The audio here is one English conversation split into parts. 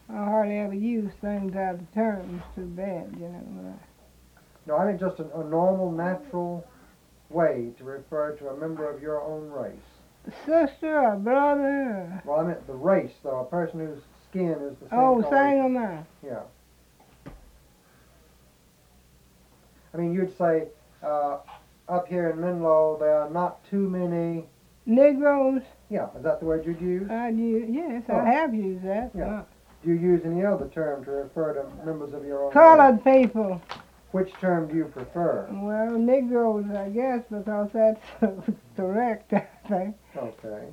I hardly ever use things out of terms too bad, you know. No, I mean just a normal, natural way to refer to a member of your own race. Sister or brother. Well, I meant the race, though, a person whose skin is the same Oh, color. Sangamon. Yeah. I mean, you'd say, up here in Menlo, there are not too many... Negroes. Yeah, is that the word you'd use? Yes, Oh. I have used that. Yeah. Do you use any other term to refer to members of your own Colored race? people. Which term do you prefer? Well, Negroes, I guess, because that's correct, I think. Okay.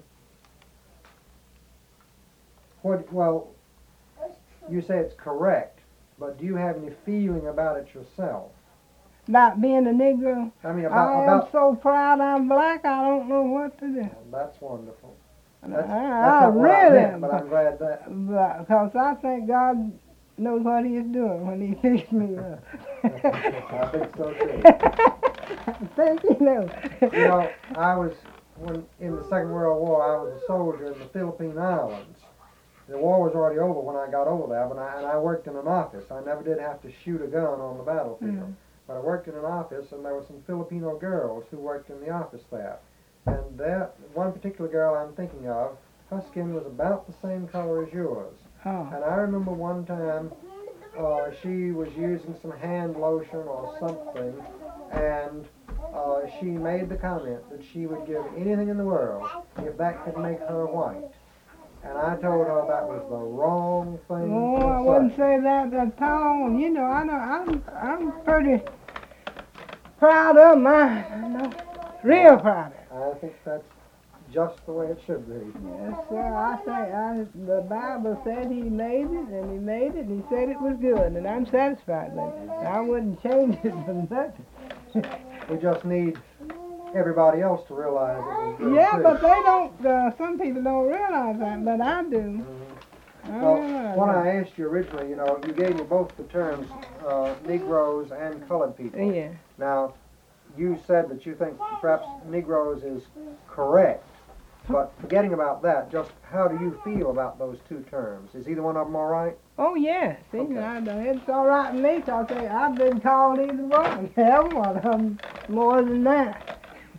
Well, you say it's correct, but do you have any feeling about it yourself? About being a Negro? I mean, I am so proud I'm black, I don't know what to do. Well, that's wonderful. That's not I what really I meant, am. but I'm glad that... Because I think God knows what He's doing when He picks me up. I think so too. I think He knows. You know, in the Second World War, I was a soldier in the Philippine Islands. The war was already over when I got over there, and I worked in an office. I never did have to shoot a gun on the battlefield. But I worked in an office, and there were some Filipino girls who worked in the office there. And one particular girl I'm thinking of, her skin was about the same color as yours. Oh. And I remember one time she was using some hand lotion or something, and she made the comment that she would give anything in the world if that could make her white. And I told her that was the wrong thing Oh, to say. I wouldn't say that at all. You know, I'm pretty proud of mine. I know, real proud of it. I think that's just the way it should be. Yes, sir. The Bible said He made it, and He made it, and He said it was good, and I'm satisfied with it. I wouldn't change it for nothing. We just need everybody else to realize it was good. Yeah, too. but they don't. Some people don't realize that, but I do. Well, when I asked you originally, you know, you gave me both the terms Negroes and colored people. Yeah. Now, you said that you think perhaps Negroes is correct, but forgetting about that, just how do you feel about those two terms? Is either one of them all right? Oh, yeah. See, Okay. it's all right with me, because I've been called either one. Every one of them more than that.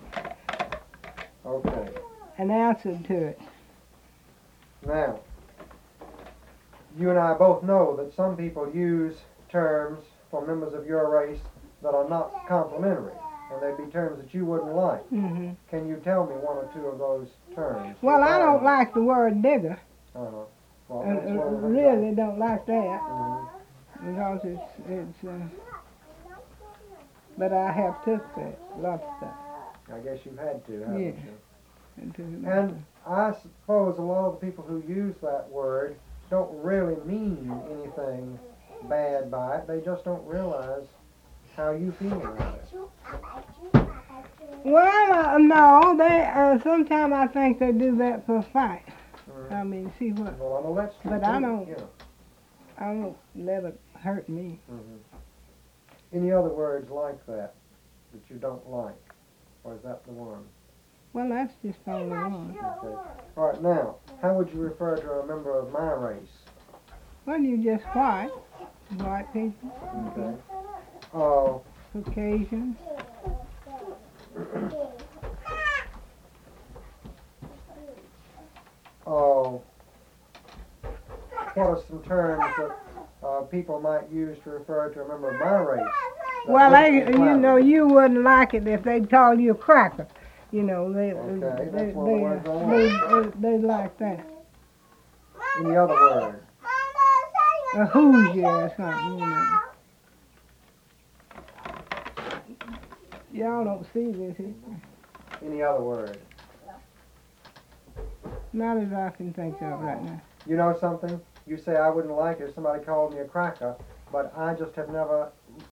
Okay. And answered to it. Now, you and I both know that some people use terms for members of your race that are not complimentary, and they'd be terms that you wouldn't like. Mm-hmm. Can you tell me one or two of those terms? Well, I don't like the word nigger. Well, I that's one of them. really don't like that, Mhm. because it's but I have took that, lots of stuff. I guess you've had to, haven't Yeah. you? And I suppose a lot of the people who use that word don't really mean anything bad by it. They just don't realize how you feel about it. Well, no, they sometimes I think they do that for a fight. I mean, see what? Well, I know that's true. But too, I don't- yeah. I don't let it hurt me. Any other words like that you don't like? Or is that the one? Well, that's just only one. Okay. All right, now, how would you refer to a member of my race? Well, you just white people, Okay. Oh, Caucasians. oh. What are some terms that people might use to refer to a member of my race? that Well, wouldn't be you know, flattering? you wouldn't like it if they'd call you a cracker. You know, Okay, that's one of the words I want. they like that. Any other word? A Hoosier or something, you know. Y'all don't see this here. Any other word? Not as I can think of right now. You know something? You say I wouldn't like it if somebody called me a cracker, but I just have never